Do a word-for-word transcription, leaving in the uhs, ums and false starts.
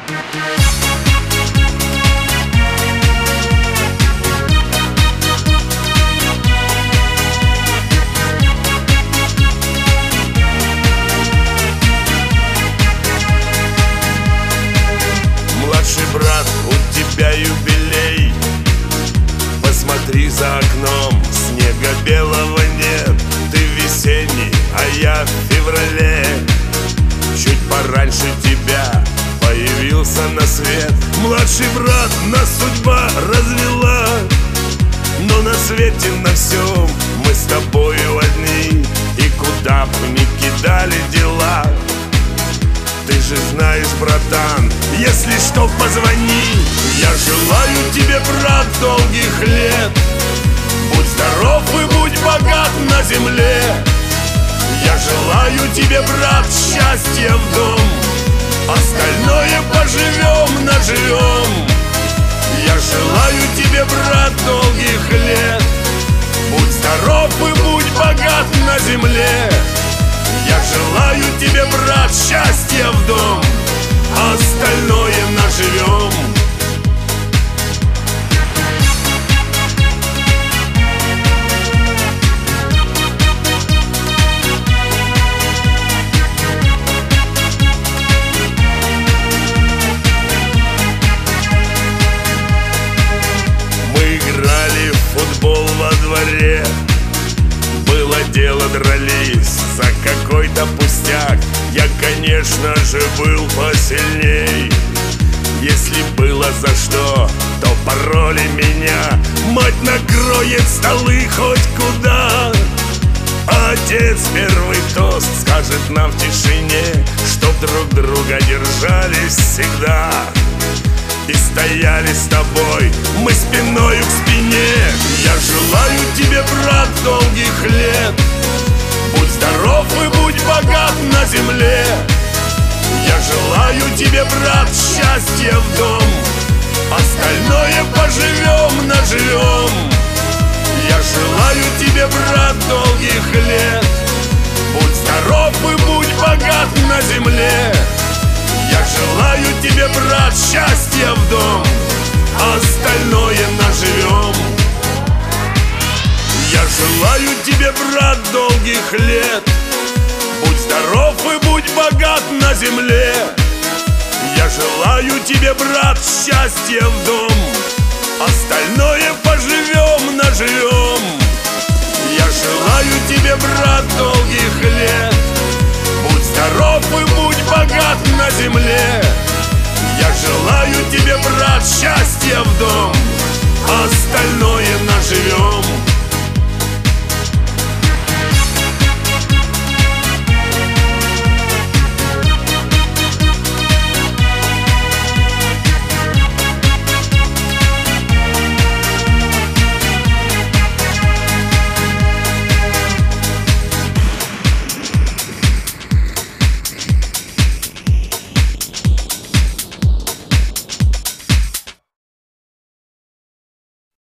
Младший брат, у тебя юбилей. Посмотри за окном, снега белого нет. Ты весенний, а я в феврале. Чуть пораньше тебя появился на свет. Младший брат, нас судьба развела, но на свете на всем мы с тобою одни. И куда б ни кидали дела, ты же знаешь, братан, если что, позвони. Я желаю тебе, брат, долгих лет. Будь здоров и будь богат на земле. Я желаю тебе, брат, счастья в дом. Остальное поживем, наживем. Я желаю тебе, брат, долгих лет. Будь здоров и будь богат на земле. Я желаю тебе, брат, счастья в дом. Остальное наживем. Мы играли в футбол во дворе. Было дело, дрались за какой-то пустяк. Я, конечно же, был посильней. Если было за что, то пороли меня. Мать накроет столы хоть куда. Отец первый тост скажет нам в тишине, чтоб друг друга держались всегда. И стояли с тобой мы спиною к спине. Я желаю тебе, брат, долгих лет. Будь здоров и будь богат на земле. Я желаю тебе, брат, счастья в дом. Остальное поживем, наживем. Я желаю тебе, брат, долгих лет. Будь здоров и будь богат на земле. Я желаю тебе, брат, счастья в дом. Остальное наживем. Я желаю тебе, брат, долгих лет. Будь здоров и будь богат на земле. Я желаю тебе, брат, счастья в дом. Остальное поживем, наживем. Я желаю тебе, брат, долгих лет. Будь здоров и будь богат на земле.